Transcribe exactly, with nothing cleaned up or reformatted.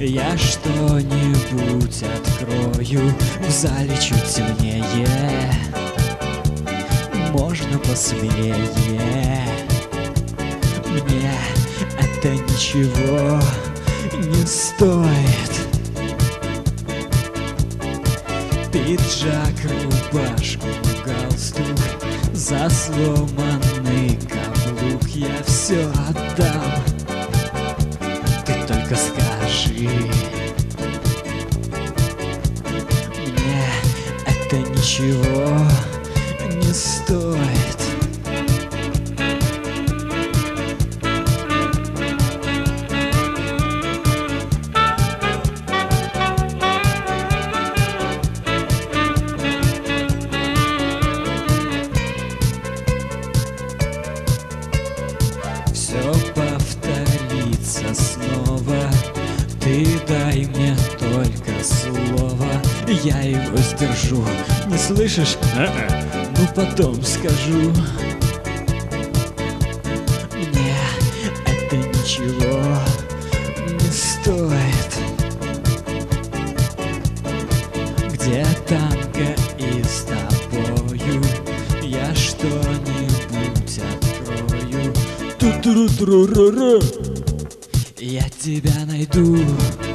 Я что-нибудь открою. В зале чуть темнее, можно посмелее. Мне это ничего не стоит. Пиджак, рубашку, галстук, за сломанный каблук я все отдам. Ты только скажи, мне это ничего не стоит. Все повторится снова. Ты дай мне только слово, я его сдержу. Не слышишь? Ну потом скажу. Мне это ничего не стоит. Где танго и с тобою я что-нибудь открою. Ту-тру-тру-ру-ру. Я тебя найду.